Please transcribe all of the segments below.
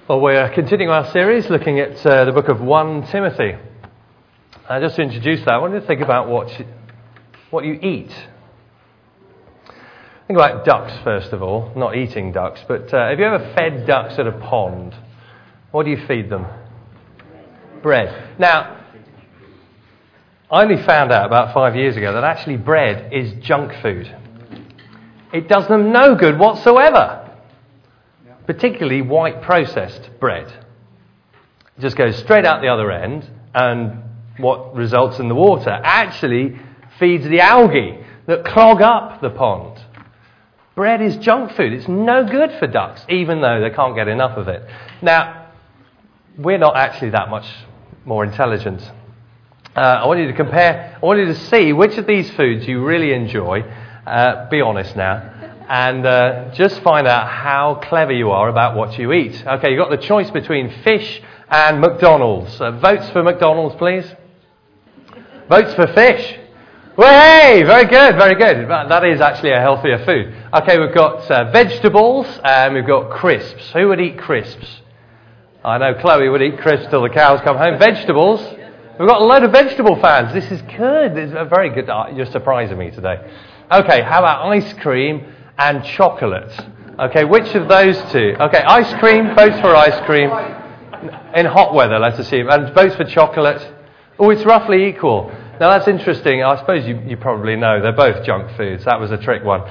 Well, we're continuing our series looking at the book of 1 Timothy. Just to introduce that, I want you to think about what you eat. Think about ducks, first of all. Not eating ducks, but have you ever fed ducks at a pond? What do you feed them? Bread. Now, I only found out about 5 years ago that actually bread is junk food. It does them no good whatsoever. Particularly white processed bread. It just goes straight out the other end, and what results in the water actually feeds the algae that clog up the pond. Bread is junk food. It's no good for ducks, even though they can't get enough of it. Now, we're not actually that much more intelligent. I want you to compare, I want you to see which of these foods you really enjoy. Be honest now. And just find out how clever you are about what you eat. Okay, you've got the choice between fish and McDonald's. Votes for McDonald's, please. Votes for fish. Well, hey, very good, very good. That is actually a healthier food. Okay, we've got vegetables and we've got crisps. Who would eat crisps? I know Chloe would eat crisps till the cows come home. Vegetables. We've got a load of vegetable fans. This is good. This is a very good. You're surprising me today. Okay, how about ice cream and chocolate? Okay, which of those two? Okay, ice cream, votes for ice cream. In hot weather, let's assume. And votes for chocolate. Oh, it's roughly equal. Now that's interesting. I suppose you probably know they're both junk foods. That was a trick one.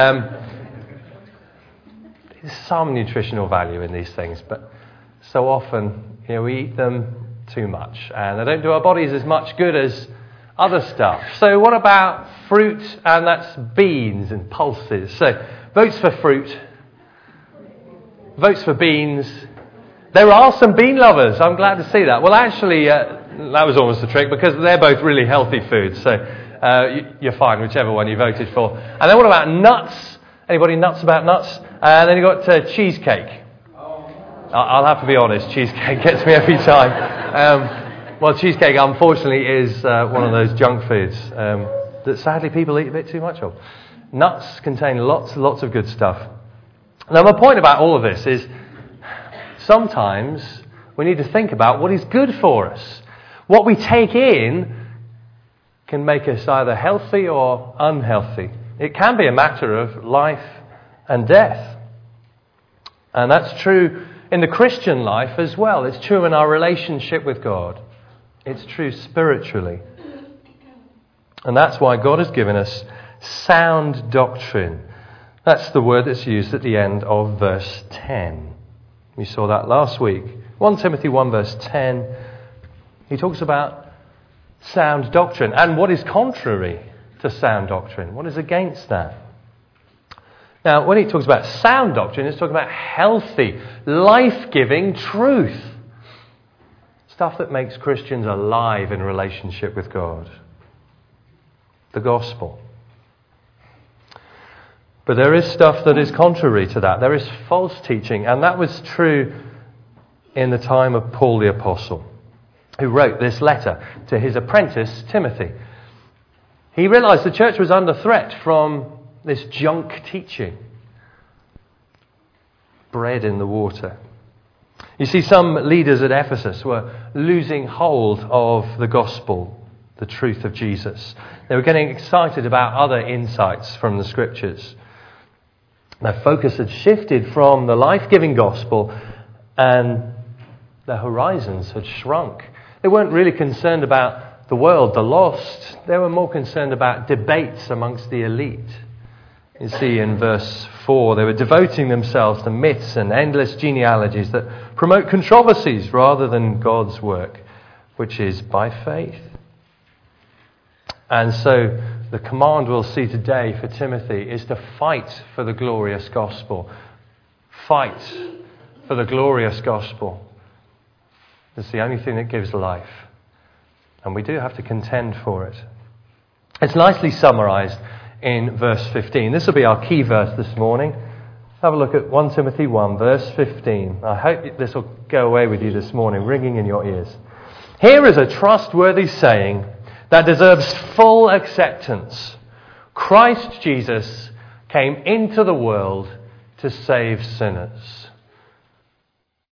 There's some nutritional value in these things, but so often we eat them too much. And they don't do our bodies as much good as other stuff. So what about fruit? And that's beans and pulses. So votes for fruit. Votes for beans. There are some bean lovers. I'm glad to see that. Well, actually, that was almost a trick because they're both really healthy foods. So you're fine, whichever one you voted for. And then what about nuts? Anybody nuts about nuts? And then you've got cheesecake. I'll have to be honest, cheesecake gets me every time. Well, cheesecake, unfortunately, is one of those junk foods that sadly people eat a bit too much of. Nuts contain lots of good stuff. Now, my point about all of this is sometimes we need to think about what is good for us. What we take in can make us either healthy or unhealthy. It can be a matter of life and death. And that's true in the Christian life as well. It's true in our relationship with God. It's true spiritually. And that's why God has given us sound doctrine. That's the word that's used at the end of verse 10. We saw that last week. 1 Timothy 1 verse 10. He talks about sound doctrine and what is contrary to sound doctrine. What is against that? Now, when he talks about sound doctrine, he's talking about healthy, life-giving truth. Stuff that makes Christians alive in relationship with God. The gospel. But there is stuff that is contrary to that. There is false teaching. And that was true in the time of Paul the Apostle, who wrote this letter to his apprentice, Timothy. He realized the church was under threat from this junk teaching. Bread in the water. You see, some leaders at Ephesus were losing hold of the gospel, the truth of Jesus. They were getting excited about other insights from the scriptures. Their focus had shifted from the life-giving gospel and their horizons had shrunk. They weren't really concerned about the world, the lost. They were more concerned about debates amongst the elite. You see in verse 4, they were devoting themselves to myths and endless genealogies that promote controversies rather than God's work, which is by faith. And so the command we'll see today for Timothy is to fight for the glorious gospel. Fight for the glorious gospel. It's the only thing that gives life. And we do have to contend for it. It's nicely summarized in verse 15. This will be our key verse this morning. Have a look at 1 Timothy 1, verse 15. I hope this will go away with you this morning, ringing in your ears. Here is a trustworthy saying that deserves full acceptance. Christ Jesus came into the world to save sinners.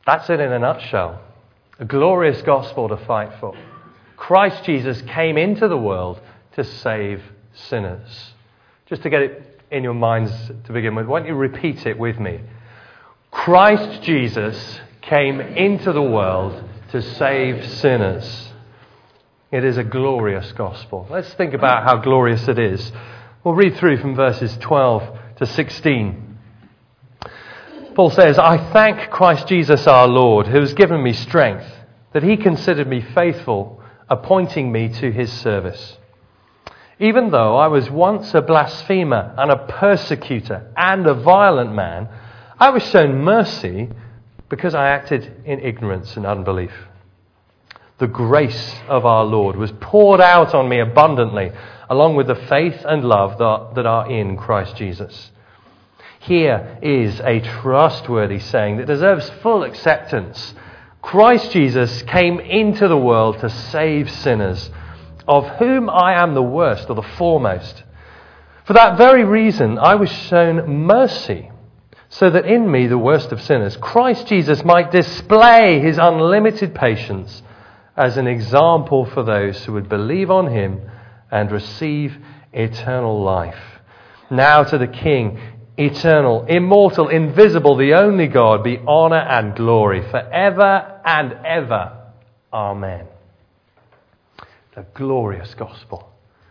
That's it in a nutshell. A glorious gospel to fight for. Christ Jesus came into the world to save sinners. Just to get it in your minds to begin with, why don't you repeat it with me? Christ Jesus came into the world to save sinners. It is a glorious gospel. Let's think about how glorious it is. We'll read through from verses 12 to 16. Paul says, I thank Christ Jesus our Lord, who has given me strength, that he considered me faithful, appointing me to his service. Even though I was once a blasphemer and a persecutor and a violent man, I was shown mercy because I acted in ignorance and unbelief. The grace of our Lord was poured out on me abundantly, along with the faith and love that are in Christ Jesus. Here is a trustworthy saying that deserves full acceptance. Christ Jesus came into the world to save sinners, of whom I am the worst or the foremost. For that very reason, I was shown mercy, so that in me, the worst of sinners, Christ Jesus might display his unlimited patience as an example for those who would believe on him and receive eternal life. Now to the King, eternal, immortal, invisible, the only God, be honour and glory forever and ever. Amen. The glorious gospel.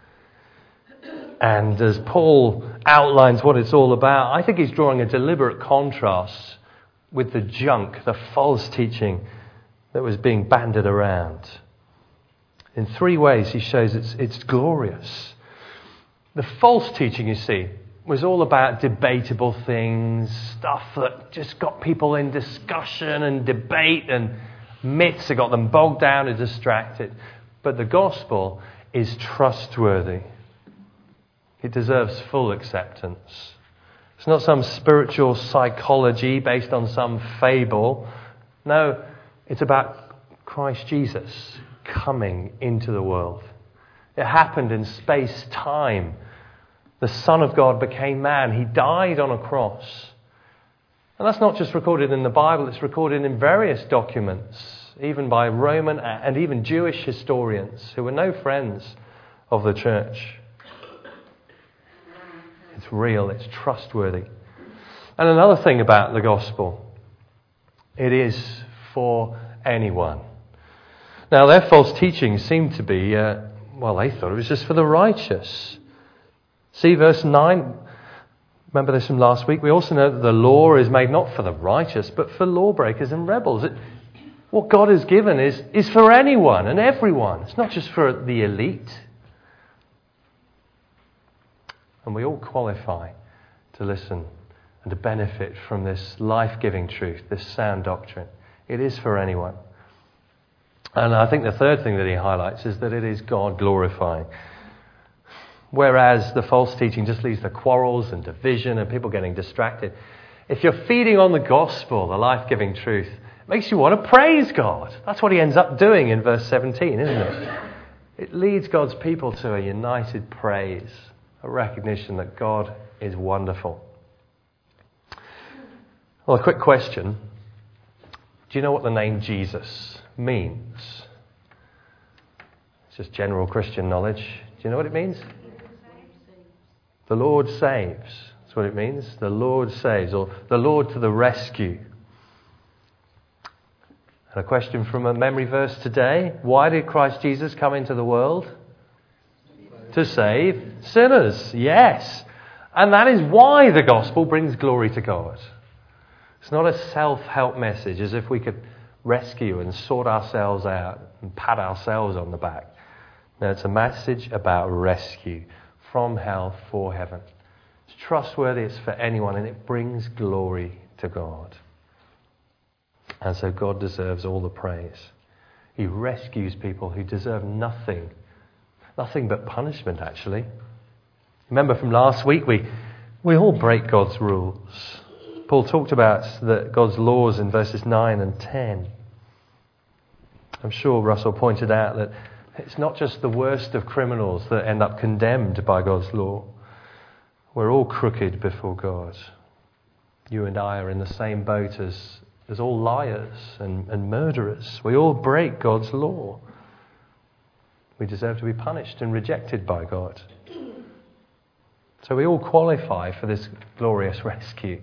And as Paul outlines what it's all about, I think he's drawing a deliberate contrast with the junk, the false teaching that was being bandied around. In three ways he shows it's glorious. The false teaching, you see, was all about debatable things, stuff that just got people in discussion and debate, and myths that got them bogged down and distracted. But the gospel is trustworthy. It deserves full acceptance. It's not some spiritual psychology based on some fable. No, it's about Christ Jesus coming into the world. It happened in space-time. The Son of God became man. He died on a cross. And that's not just recorded in the Bible, it's recorded in various documents, even by Roman and even Jewish historians who were no friends of the church. It's real, it's trustworthy. And another thing about the gospel, it is for anyone. Now, their false teachings seemed to be, they thought it was just for the righteous. See verse 9? Remember this from last week? We also know that the law is made not for the righteous, but for lawbreakers and rebels. What God has given is for anyone and everyone. It's not just for the elite. And we all qualify to listen and to benefit from this life-giving truth, this sound doctrine. It is for anyone. And I think the third thing that he highlights is that it is God glorifying. Whereas the false teaching just leads to quarrels and division and people getting distracted. If you're feeding on the gospel, the life-giving truth, it makes you want to praise God. That's what he ends up doing in verse 17, isn't it? It leads God's people to a united praise, a recognition that God is wonderful. Well, a quick question. Do you know what the name Jesus means? It's just general Christian knowledge. Do you know what it means? The Lord saves. That's what it means. The Lord saves, or the Lord to the rescue. And a question from a memory verse today. Why did Christ Jesus come into the world? To save sinners. Yes. And that is why the gospel brings glory to God. It's not a self-help message as if we could rescue and sort ourselves out and pat ourselves on the back. No, it's a message about rescue from hell for heaven. It's trustworthy, it's for anyone, and it brings glory to God. And so God deserves all the praise. He rescues people who deserve nothing but punishment, actually. Remember from last week, we all break God's rules. Paul talked about God's laws in verses 9 and 10. I'm sure Russell pointed out that it's not just the worst of criminals that end up condemned by God's law. We're all crooked before God. You and I are in the same boat as us all liars and murderers. We all break God's law. We deserve to be punished and rejected by God. So we all qualify for this glorious rescue.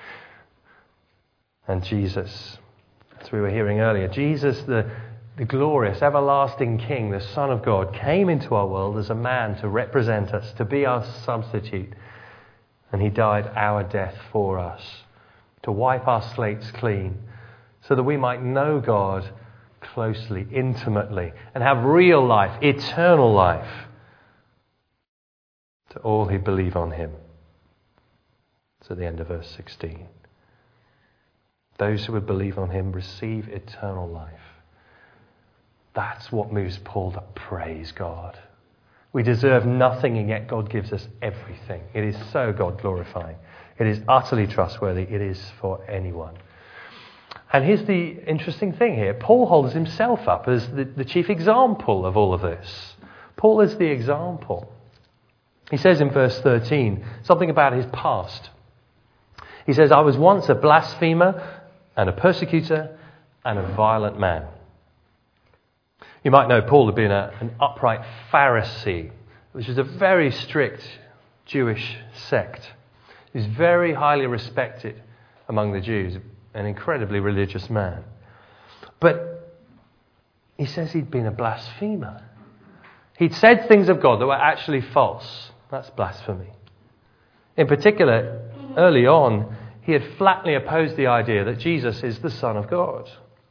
And Jesus, as we were hearing earlier, Jesus, the glorious, everlasting King, the Son of God, came into our world as a man to represent us, to be our substitute. And he died our death for us, to wipe our slates clean, so that we might know God closely, intimately, and have real life, eternal life, to all who believe on him. It's at the end of verse 16. Those who would believe on him receive eternal life. That's what moves Paul to praise God. We deserve nothing, and yet God gives us everything. It is so God-glorifying. It is utterly trustworthy. It is for anyone. And here's the interesting thing here. Paul holds himself up as the chief example of all of this. Paul is the example. He says in verse 13 something about his past. He says, I was once a blasphemer and a persecutor and a violent man. You might know Paul to be an upright Pharisee, which is a very strict Jewish sect. He's very highly respected among the Jews, an incredibly religious man. But he says he'd been a blasphemer. He'd said things of God that were actually false. That's blasphemy. In particular, early on, he had flatly opposed the idea that Jesus is the Son of God.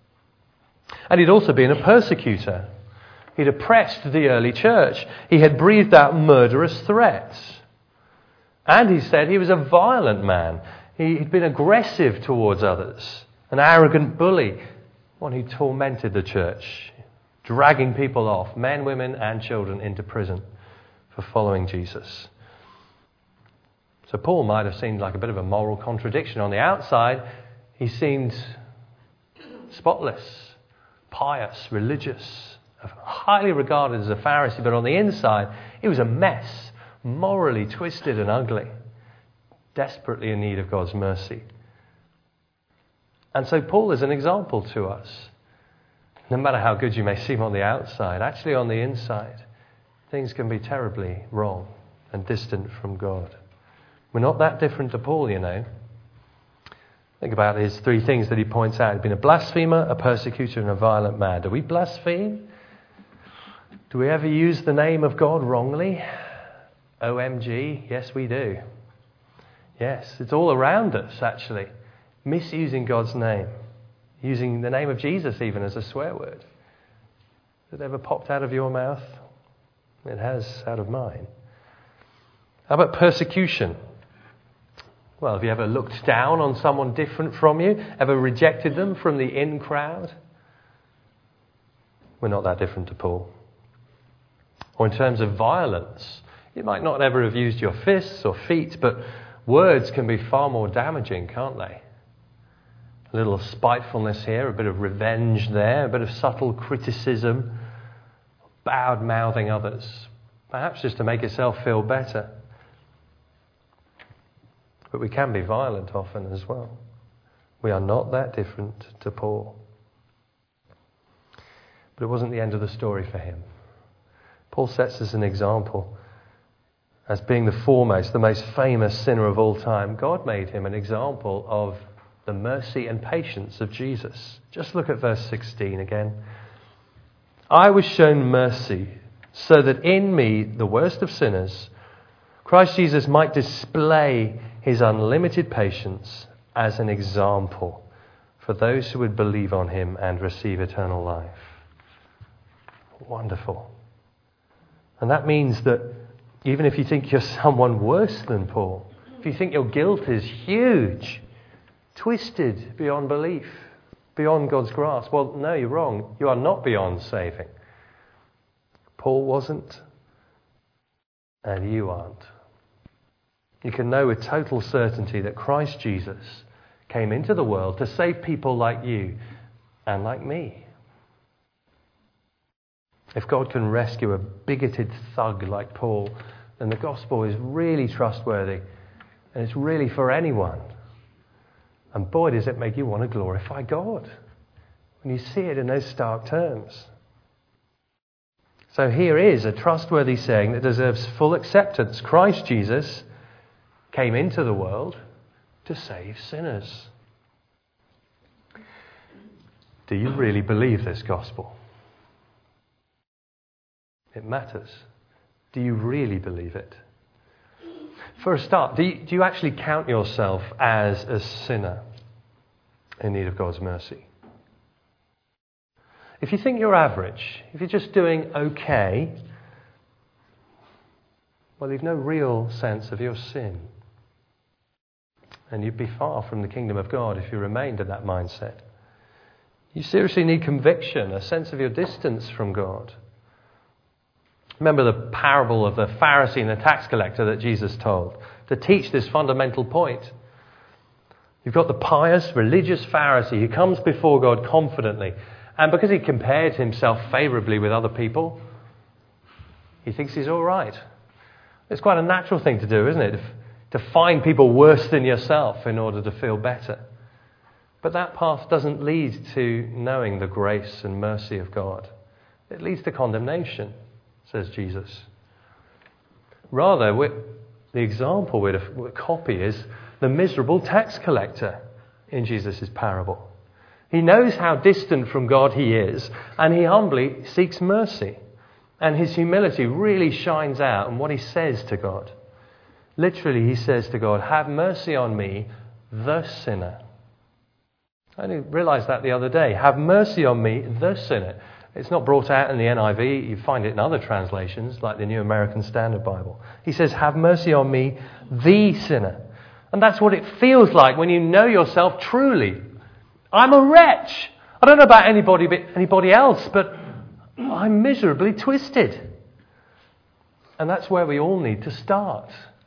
And he'd also been a persecutor. He'd oppressed the early church. He had breathed out murderous threats. And he said he was a violent man. He'd been aggressive towards others, an arrogant bully, one who tormented the church, dragging people off, men, women and children, into prison for following Jesus. So Paul might have seemed like a bit of a moral contradiction. On the outside, he seemed spotless, pious, religious, highly regarded as a Pharisee, but on the inside, he was a mess, morally twisted and ugly, desperately in need of God's mercy. And so Paul is an example to us. No matter how good you may seem on the outside, actually on the inside, things can be terribly wrong and distant from God. We're not that different to Paul, you know. Think about his three things that he points out. He's been a blasphemer, a persecutor, and a violent man. Do we blaspheme? Do we ever use the name of God wrongly? OMG, yes we do. Yes, it's all around us, actually. Misusing God's name. Using the name of Jesus even as a swear word. Has it ever popped out of your mouth? It has out of mine. How about persecution? Well, have you ever looked down on someone different from you? Ever rejected them from the in crowd? We're not that different to Paul. Or in terms of violence, you might not ever have used your fists or feet, but words can be far more damaging, can't they? A little spitefulness here, a bit of revenge there, a bit of subtle criticism, bad-mouthing others, perhaps just to make yourself feel better. But we can be violent often as well. We are not that different to Paul. But it wasn't the end of the story for him. Paul sets us an example as being the foremost, the most famous sinner of all time. God made him an example of the mercy and patience of Jesus. Just look at verse 16 again. I was shown mercy so that in me, the worst of sinners, Christ Jesus might display his unlimited patience as an example for those who would believe on him and receive eternal life. Wonderful. And that means that even if you think you're someone worse than Paul, if you think your guilt is huge, twisted beyond belief, beyond God's grasp, well, no, you're wrong. You are not beyond saving. Paul wasn't, and you aren't. You can know with total certainty that Christ Jesus came into the world to save people like you and like me. If God can rescue a bigoted thug like Paul, then the gospel is really trustworthy and it's really for anyone. And boy, does it make you want to glorify God when you see it in those stark terms. So here is a trustworthy saying that deserves full acceptance. Christ Jesus came into the world to save sinners. Do you really believe this gospel? It matters. Do you really believe it? For a start, do you actually count yourself as a sinner in need of God's mercy? If you think you're average, if you're just doing okay, well, you've no real sense of your sin. And you'd be far from the kingdom of God if you remained in that mindset. You seriously need conviction, a sense of your distance from God. Remember the parable of the Pharisee and the tax collector that Jesus told to teach this fundamental point. You've got the pious, religious Pharisee who comes before God confidently, and because he compared himself favourably with other people, he thinks he's all right. It's quite a natural thing to do, isn't it? To find people worse than yourself in order to feel better. But that path doesn't lead to knowing the grace and mercy of God. It leads to condemnation, says Jesus. Rather, the example we'd copy is the miserable tax collector in Jesus' parable. He knows how distant from God he is, and he humbly seeks mercy. And his humility really shines out in what he says to God. Literally, he says to God, "Have mercy on me, the sinner." I only realised that the other day. Have mercy on me, the sinner. It's not brought out in the NIV. You find it in other translations, like the New American Standard Bible. He says, "Have mercy on me, the sinner." And that's what it feels like when you know yourself truly. I'm a wretch. I don't know about anybody else, but I'm miserably twisted. And that's where we all need to start.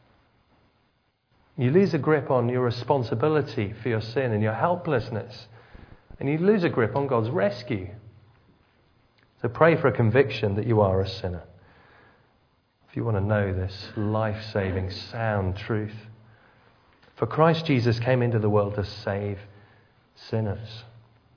You lose a grip on your responsibility for your sin and your helplessness. And you lose a grip on God's rescue. So pray for a conviction that you are a sinner. If you want to know this life-saving, sound truth. For Christ Jesus came into the world to save sinners.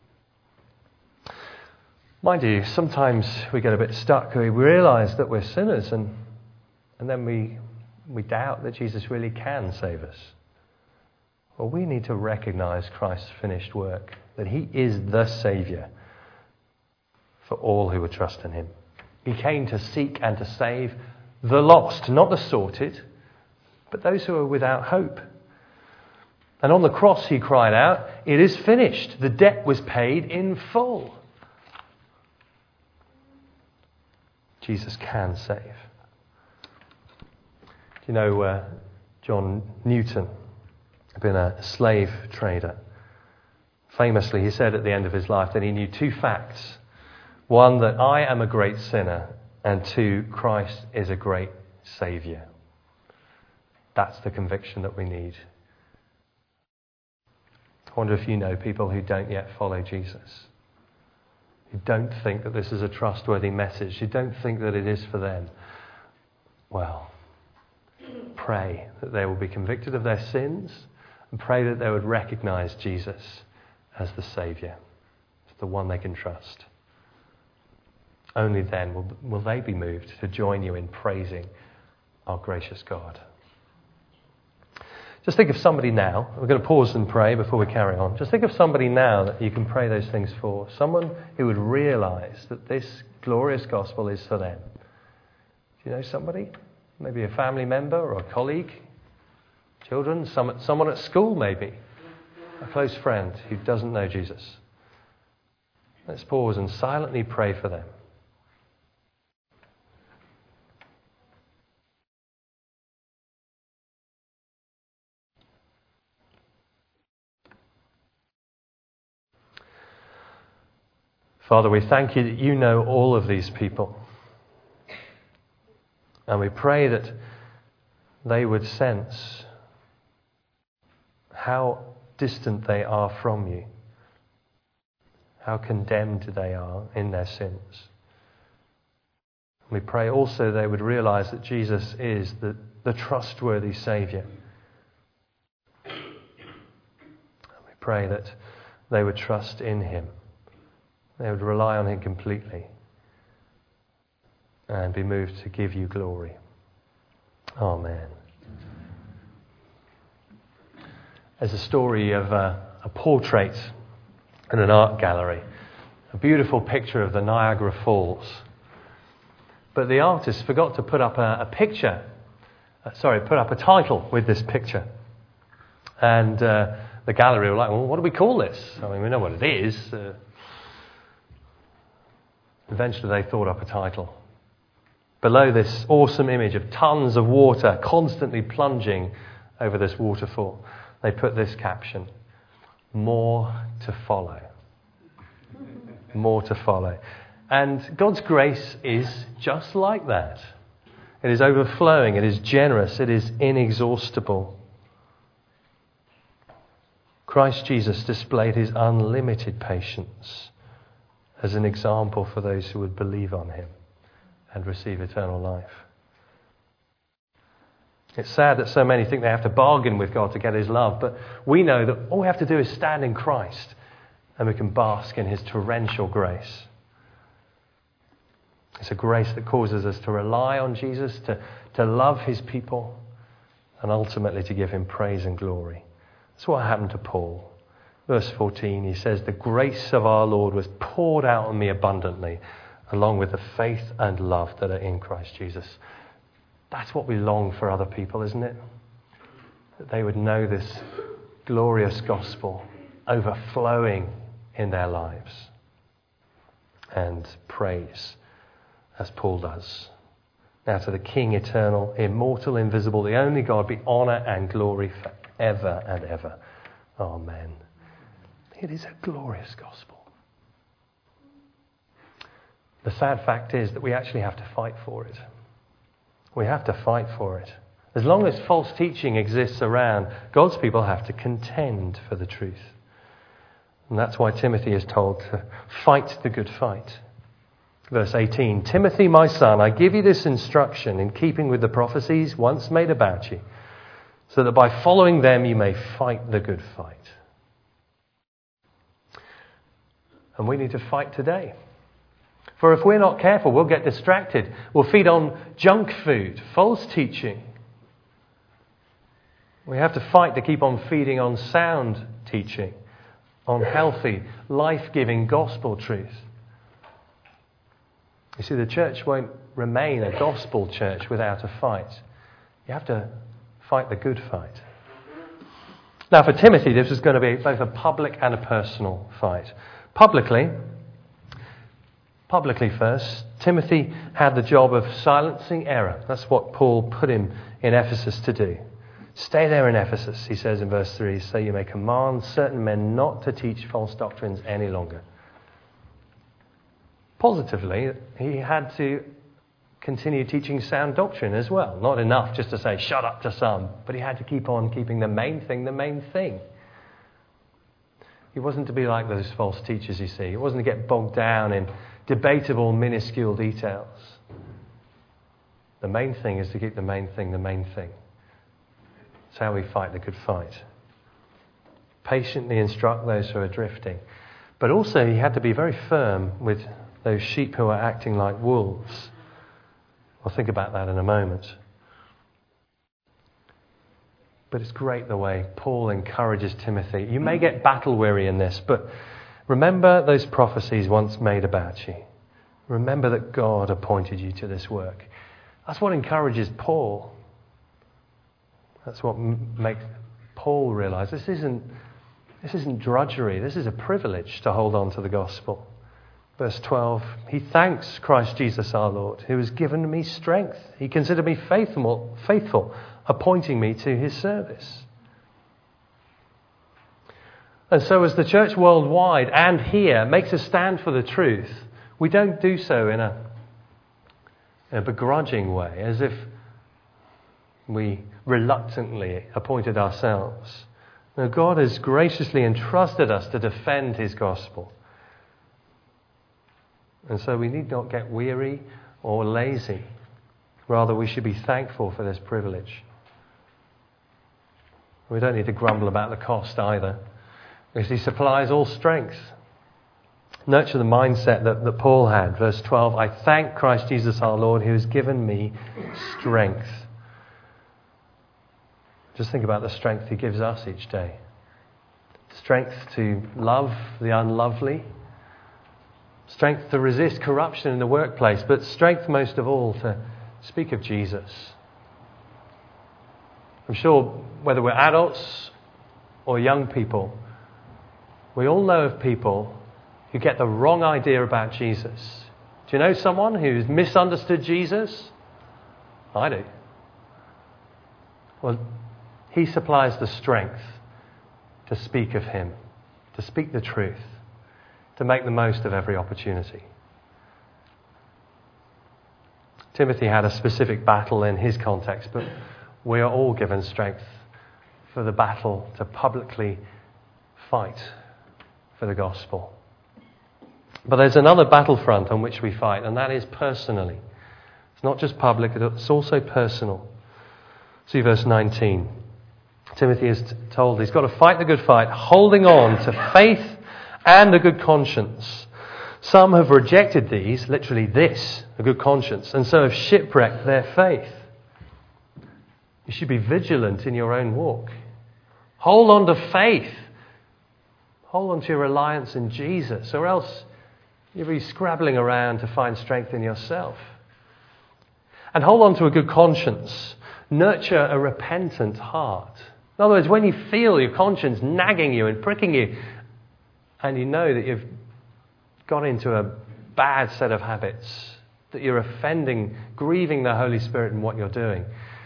Mind you, sometimes we get a bit stuck. We realise that we're sinners and then we doubt that Jesus really can save us. Well, we need to recognise Christ's finished work, that he is the Saviour for all who would trust in him. He came to seek and to save the lost, not the sorted, but those who are without hope. And on the cross he cried out, "It is finished." The debt was paid in full. Jesus can save. You know, John Newton had been a slave trader. Famously, he said at the end of his life that he knew two facts. One, that I am a great sinner, and two, Christ is a great Saviour. That's the conviction that we need. I wonder if you know people who don't yet follow Jesus, who don't think that this is a trustworthy message, who don't think that it is for them. Well, pray that they will be convicted of their sins and pray that they would recognise Jesus as the Saviour, as the one they can trust. Only then will they be moved to join you in praising our gracious God. Just think of somebody now. We're going to pause and pray before we carry on. Just think of somebody now that you can pray those things for. Someone who would realise that this glorious gospel is for them. Do you know somebody? Maybe a family member or a colleague, children, someone at school maybe, a close friend who doesn't know Jesus. Let's pause and silently pray for them. Father, we thank you that you know all of these people. And we pray that they would sense how distant they are from you, how condemned they are in their sins. We pray also they would realise that Jesus is the trustworthy Saviour. And we pray that they would trust in him. They would rely on him completely and be moved to give you glory. Amen. There's a story of a portrait in an art gallery, a beautiful picture of the Niagara Falls. But the artist forgot to put up a title with this picture. And the gallery were like, well, what do we call this? I mean, we know what it is. Eventually they thought up a title. Below this awesome image of tons of water constantly plunging over this waterfall, they put this caption: more to follow. More to follow. And God's grace is just like that. It is overflowing, it is generous, it is inexhaustible. Christ Jesus displayed his unlimited patience as an example for those who would believe on him and receive eternal life. It's sad that so many think they have to bargain with God to get his love, but we know that all we have to do is stand in Christ and we can bask in his torrential grace. It's a grace that causes us to rely on Jesus, to love his people, and ultimately to give him praise and glory. That's what happened to Paul. Verse 14, he says, the grace of our Lord was poured out on me abundantly, along with the faith and love that are in Christ Jesus. That's what we long for other people, isn't it? That they would know this glorious gospel overflowing in their lives. And praise, as Paul does. Now to the King, eternal, immortal, invisible, the only God, be honour and glory forever and ever. Amen. It is a glorious gospel. The sad fact is that we actually have to fight for it. We have to fight for it. As long as false teaching exists around, God's people have to contend for the truth. And that's why Timothy is told to fight the good fight. Verse 18, Timothy, my son, I give you this instruction in keeping with the prophecies once made about you, so that by following them you may fight the good fight. And we need to fight today. For if we're not careful, we'll get distracted. We'll feed on junk food, false teaching. We have to fight to keep on feeding on sound teaching, on healthy, life-giving gospel truth. You see, the church won't remain a gospel church without a fight. You have to fight the good fight. Now, for Timothy, this was going to be both a public and a personal fight. Publicly first, Timothy had the job of silencing error. That's what Paul put him in Ephesus to do. Stay there in Ephesus, he says in verse 3, so you may command certain men not to teach false doctrines any longer. Positively, he had to continue teaching sound doctrine as well. Not enough just to say, shut up to some, but he had to keep on keeping the main thing. He wasn't to be like those false teachers, you see. He wasn't to get bogged down in debatable, minuscule details. The main thing is to keep the main thing. It's how we fight the good fight. Patiently instruct those who are drifting. But also he had to be very firm with those sheep who are acting like wolves. I'll think about that in a moment. But it's great the way Paul encourages Timothy. You may get battle weary in this, but remember those prophecies once made about you. Remember that God appointed you to this work. That's what encourages Paul. That's what makes Paul realize this isn't drudgery. This is a privilege to hold on to the gospel. Verse 12, he thanks Christ Jesus our Lord, who has given me strength. He considered me faithful, appointing me to his service. And so as the church worldwide and here makes a stand for the truth, we don't do so in a begrudging way, as if we reluctantly appointed ourselves. No, God has graciously entrusted us to defend his gospel. And so we need not get weary or lazy. Rather, we should be thankful for this privilege. We don't need to grumble about the cost either. Because he supplies all strength. Nurture the mindset that Paul had. Verse 12, I thank Christ Jesus our Lord who has given me strength. Just think about the strength he gives us each day. Strength to love the unlovely. Strength to resist corruption in the workplace. But strength most of all to speak of Jesus. I'm sure whether we're adults or young people, we all know of people who get the wrong idea about Jesus. Do you know someone who's misunderstood Jesus? I do. Well, he supplies the strength to speak of him, to speak the truth, to make the most of every opportunity. Timothy had a specific battle in his context, but we are all given strength for the battle to publicly fight for the gospel. But there's another battlefront on which we fight, and that is personally. It's not just public, it's also personal. See verse 19. Timothy is told he's got to fight the good fight, holding on to faith and a good conscience. Some have rejected these, literally this, a good conscience, and so have shipwrecked their faith. You should be vigilant in your own walk. Hold on to faith. Hold on to your reliance in Jesus, or else you'll be scrabbling around to find strength in yourself. And hold on to a good conscience. Nurture a repentant heart. In other words, when you feel your conscience nagging you and pricking you, and you know that you've got into a bad set of habits, that you're offending, grieving the Holy Spirit in what you're doing,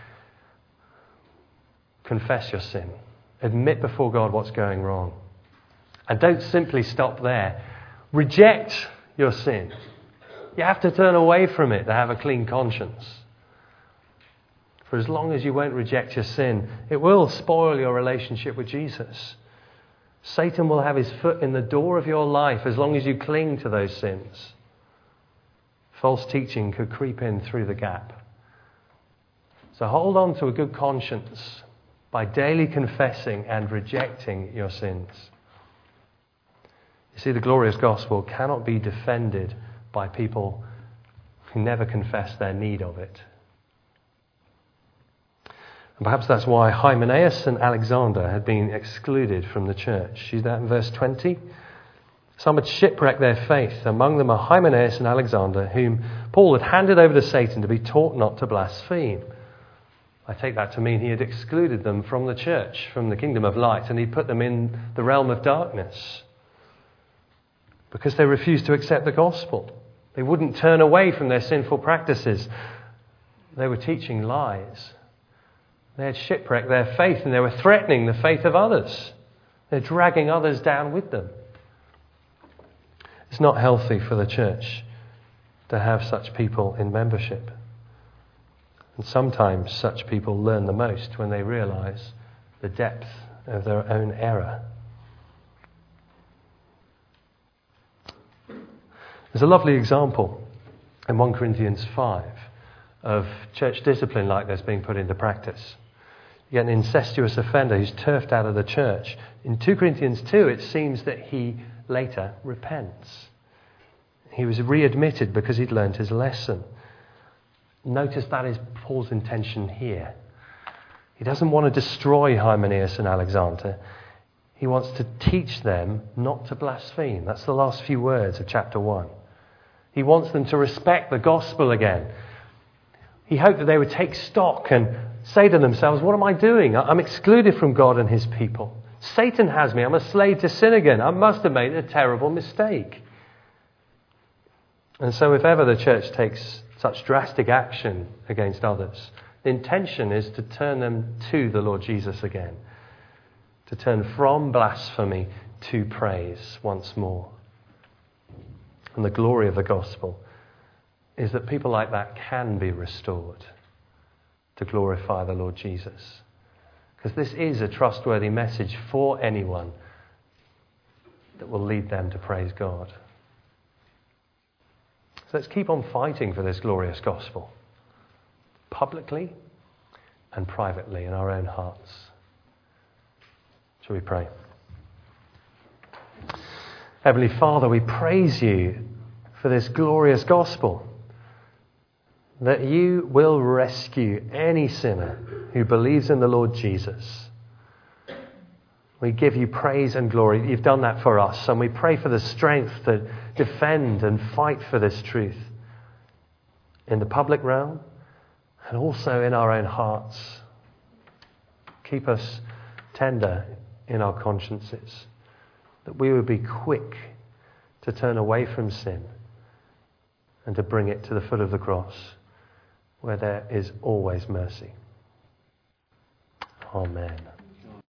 confess your sin. Admit before God what's going wrong. And don't simply stop there. Reject your sin. You have to turn away from it to have a clean conscience. For as long as you won't reject your sin, it will spoil your relationship with Jesus. Satan will have his foot in the door of your life as long as you cling to those sins. False teaching could creep in through the gap. So hold on to a good conscience by daily confessing and rejecting your sins. You see, the glorious gospel cannot be defended by people who never confess their need of it. And perhaps that's why Hymenaeus and Alexander had been excluded from the church. See that in verse 20? Some had shipwrecked their faith. Among them are Hymenaeus and Alexander, whom Paul had handed over to Satan to be taught not to blaspheme. I take that to mean he had excluded them from the church, from the kingdom of light, and he put them in the realm of darkness because they refused to accept the gospel. They wouldn't turn away from their sinful practices. They were teaching lies. They had shipwrecked their faith and they were threatening the faith of others. They're dragging others down with them. It's not healthy for the church to have such people in membership. And sometimes such people learn the most when they realize the depth of their own error. There's a lovely example in 1 Corinthians 5 of church discipline like this being put into practice. You get an incestuous offender who's turfed out of the church. In 2 Corinthians 2, it seems that he later repents. He was readmitted because he'd learned his lesson. Notice that is Paul's intention here. He doesn't want to destroy Hymenaeus and Alexander. He wants to teach them not to blaspheme. That's the last few words of chapter 1. He wants them to respect the gospel again. He hoped that they would take stock and say to themselves, what am I doing? I'm excluded from God and his people. Satan has me. I'm a slave to sin again. I must have made a terrible mistake. And so if ever the church takes such drastic action against others, the intention is to turn them to the Lord Jesus again. To turn from blasphemy to praise once more. And the glory of the gospel is that people like that can be restored to glorify the Lord Jesus. Because this is a trustworthy message for anyone that will lead them to praise God. So let's keep on fighting for this glorious gospel, publicly and privately in our own hearts. Shall we pray? Heavenly Father, we praise you for this glorious gospel, that you will rescue any sinner who believes in the Lord Jesus. We give you praise and glory. You've done that for us, and we pray for the strength to defend and fight for this truth in the public realm and also in our own hearts. Keep us tender in our consciences, that we would be quick to turn away from sin and to bring it to the foot of the cross, where there is always mercy. Amen.